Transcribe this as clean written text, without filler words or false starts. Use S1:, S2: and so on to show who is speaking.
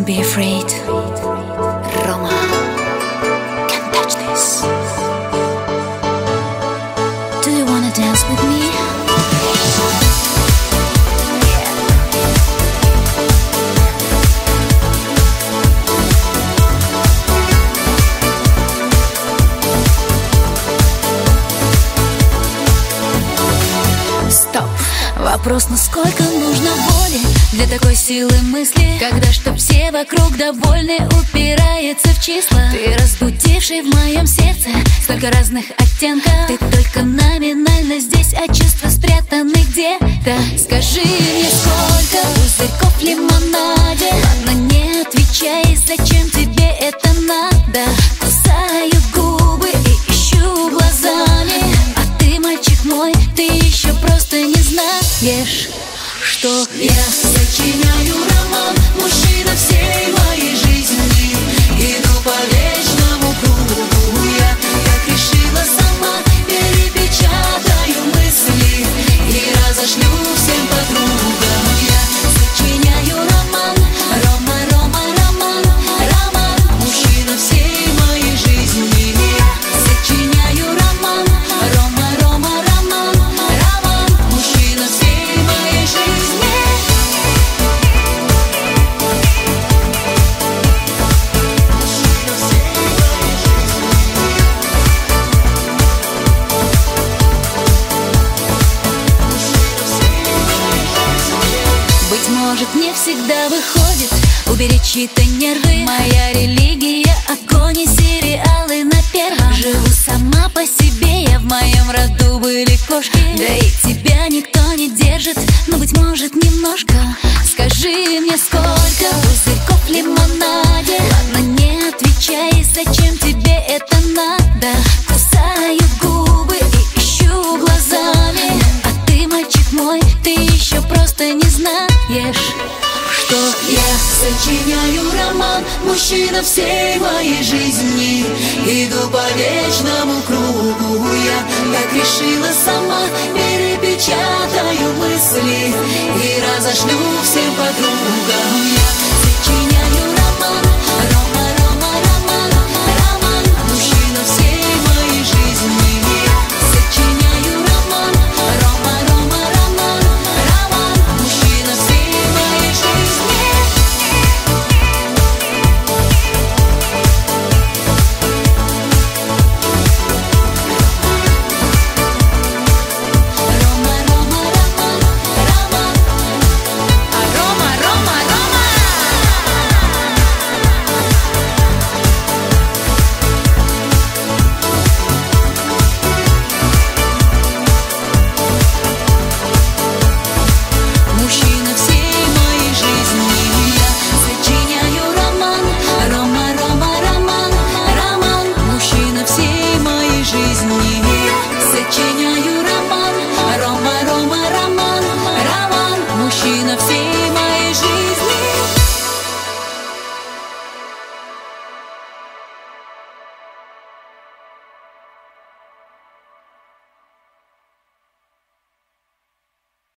S1: be afraid. Roma, can't touch this. Do you wanna dance with me? Стоп. Вопрос, насколько нужно воли для такой силы мысли, когда чтоб все вокруг довольны, упирается в числа. Ты разбудивший в моем сердце столько разных оттенков. Ты только номинально здесь, а чувства спрятаны где-то. Скажи мне, сколько пузырьков в лимонаде? Ладно, не отвечай, зачем тебе это надо? Кусаю губы и ищу глазами, а ты, мальчик мой, ты еще просто не знаешь, что я сочиняю роман, мужчина всей моей жизни. Иду по вечному кругу, я как решила сама, перепечатаю мысли и разошлю всем подругам. Я сочиняю роман, Рома, Рома, роман, роман, мужчина всей моей жизни. Я сочиняю роман, Рома, Рома, роман, роман, мужчина всей моей жизни. Быть может, не всегда выходит уберечь чьи-то нервы. Моя религия — огонь и сериалы на первом. Живу сама по себе, я в моем роду были кошки. Да и тебя никто не держит, но, быть может, немножко. Скажи мне, сколько пузырьков в лимонаде? Ладно, не отвечай, зачем тебе это надо? Кусаю губы и ищу глазами, а ты, мальчик мой, ты еще просто не знаешь, что я сочиняю роман, мужчина всей моей жизни. Иду по вечному кругу, я как решила сама, перепечатаю мысли и разошлю всем подругам. Я